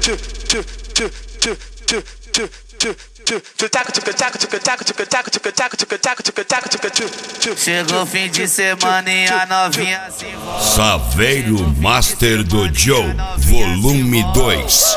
Chegou o fim de semana e a novinha se envolve. Saveiro Master do Joe, volume 2.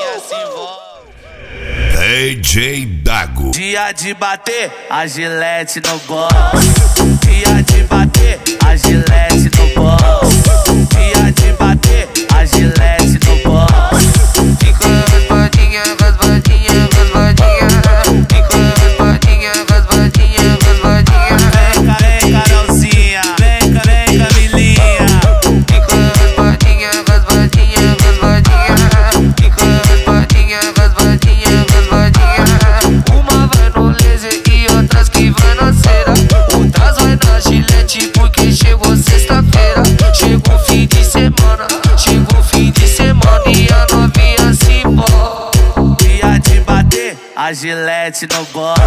DJ Dago. Dia de bater, a Gillette no box. Dia de bater, a Gillette no box. Dia de bater, a Gillette no box. Fica raspadinha, raspadinha, raspadinha. Fica raspadinha, raspadinha, raspadinha. Vem, Carolzinha, vem, Camilinha. Fica raspadinha, raspadinha, raspadinha. Fica raspadinha, raspadinha, raspadinha. Uma vai no laser e outras que vai na cera. Outras vai na Gillette porque chegou sexta-feira. Chegou fim de semana, chegou fim de semana e a novinha se envolve. Dia de bater, a Gillette no box.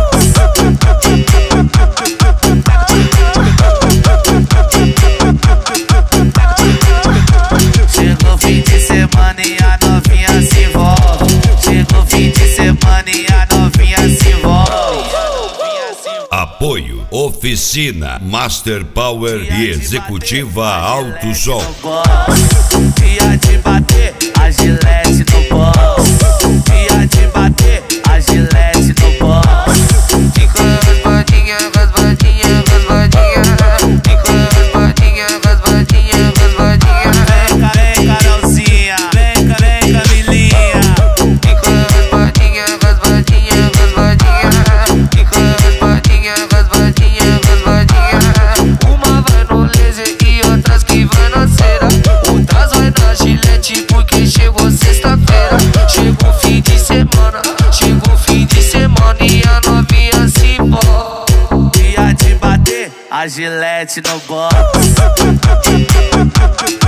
Chegou fim de semana e a novinha se envolve. Chegou fim de semana e a novinha se envolve. Apoio Oficina Master Power e Executiva Alto Som. Dia de bater, a Gillette no box. Dia de bater, a Gillette no box. Fica raspadinha, raspadinha, raspadinha. Fica raspadinha, raspadinha, raspadinha. Vem, Carolzinha, vem, Camilinha. Fica raspadinha, raspadinha, raspadinha. Fica raspadinha, raspadinha, raspadinha. Uma vai no laser e outras que vai na cera. Outras vai na Gillette porque chegou sexta-feira. Chegou fim de semana, chegou fim de semana e a novinha se envolve. Dia de bater, a Gillette no box.